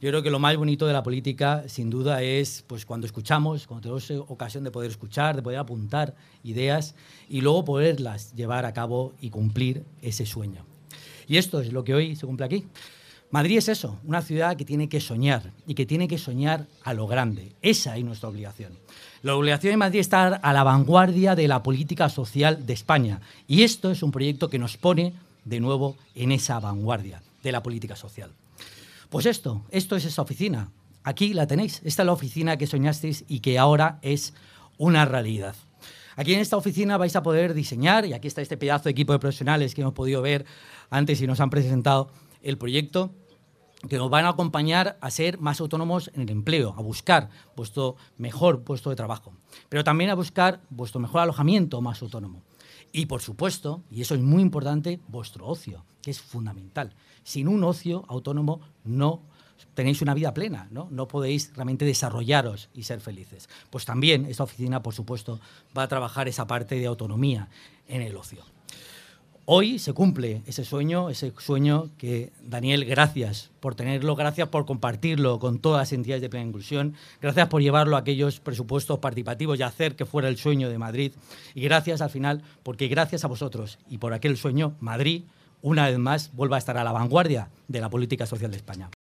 Yo creo que lo más bonito de la política, sin duda, es pues cuando escuchamos, cuando tenemos ocasión de poder escuchar, de poder apuntar ideas y luego poderlas llevar a cabo y cumplir ese sueño. Y esto es lo que hoy se cumple aquí. Madrid es eso, una ciudad que tiene que soñar y que tiene que soñar a lo grande. Esa es nuestra obligación. La obligación de Madrid es estar a la vanguardia de la política social de España. Y esto es un proyecto que nos pone de nuevo en esa vanguardia de la política social. Pues esto es esa oficina. Aquí la tenéis. Esta es la oficina que soñasteis y que ahora es una realidad. Aquí en esta oficina vais a poder diseñar, y aquí está este pedazo de equipo de profesionales que hemos podido ver antes y nos han presentado el proyecto, que nos van a acompañar a ser más autónomos en el empleo, a buscar vuestro mejor puesto de trabajo, pero también a buscar vuestro mejor alojamiento más autónomo. Y, por supuesto, y eso es muy importante, vuestro ocio, que es fundamental. Sin un ocio autónomo no tenéis una vida plena, ¿no? No podéis realmente desarrollaros y ser felices. Pues también esta oficina, por supuesto, va a trabajar esa parte de autonomía en el ocio. Hoy se cumple ese sueño que, Daniel, gracias por tenerlo, gracias por compartirlo con todas las entidades de plena inclusión, gracias por llevarlo a aquellos presupuestos participativos y hacer que fuera el sueño de Madrid. Y gracias al final, porque gracias a vosotros y por aquel sueño, Madrid, una vez más, vuelva a estar a la vanguardia de la política social de España.